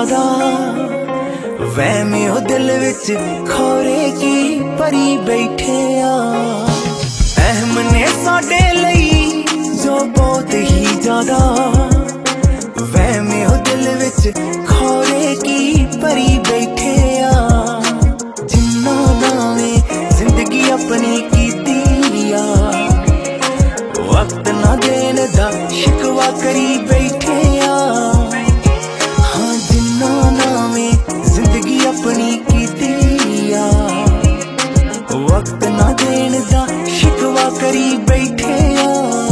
ज्यादा वहमे ओ दिल विच खोरे की परी बैठे आ। अहम ने साडे लई जो बहुत ही ज्यादा वहमे ओ दिल विच खोरे की परी बैठे आ। जिन्ना नावे जिंदगी अपनी कीती आ, वक्त ना देन दा शिकवा करी बैठे आ। हाँ जिन्ना नावे जिंदगी अपनी कीती आ, वक्त ना देन दा शिकवा करी बैठे आ।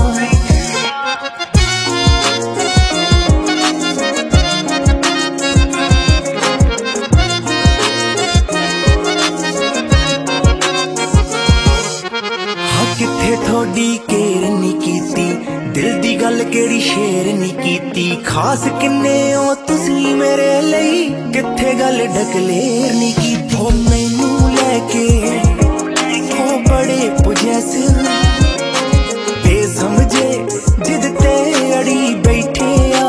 किथे थोड़ी केर नी कीती, दिल दी गल केड़ी शेर नी कीती। खास किन्ने ओ तुसी मेरे लई, किथे गल डकलेर नी कीती। ओ मैनू लेके ओ बड़े पोजेसिव बेसमझे जिद ते अड़ी बैठे आ।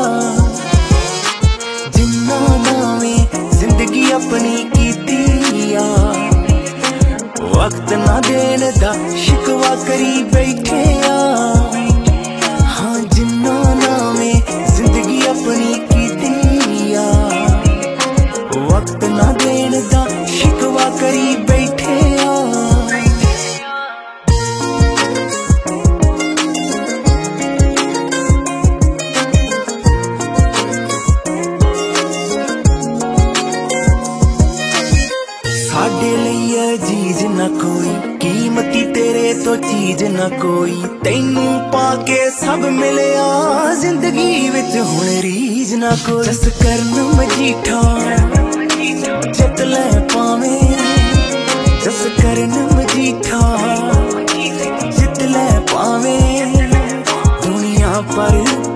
जिन्ना नावे जिंदगी अपनी कीती आ, वक्त ना देन दा शिकवा करी बैठे आ। हाँ जिन्ना नावे जिंदगी अपनी कीती आ, वक्त ना देन दा शिकवा करी बैठे आ। साडे लई अजीज ना कोई, कीमती तेरे तो चीज ना कोई। तैनू पाके सब मिलया जिंदगी विच हुण रीज ना कोई। जस करन मजीठा जित लै पावे, जस करन मजीठा जित लै पावे। दुनिया पर